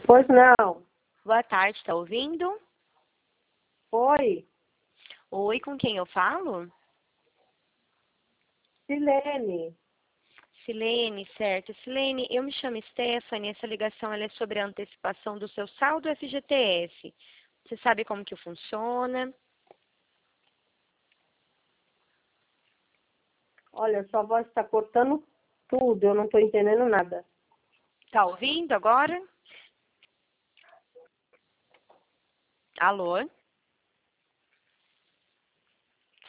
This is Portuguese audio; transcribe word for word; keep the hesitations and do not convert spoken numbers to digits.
Pois não. Boa tarde, tá ouvindo? Oi, Oi, com quem eu falo? Silene. Silene, certo. Silene, eu me chamo Stephanie, essa ligação ela é sobre a antecipação do seu saldo F G T S. Você sabe como que funciona? Olha, sua voz está cortando tudo, eu não estou entendendo nada. Tá ouvindo agora? Alô?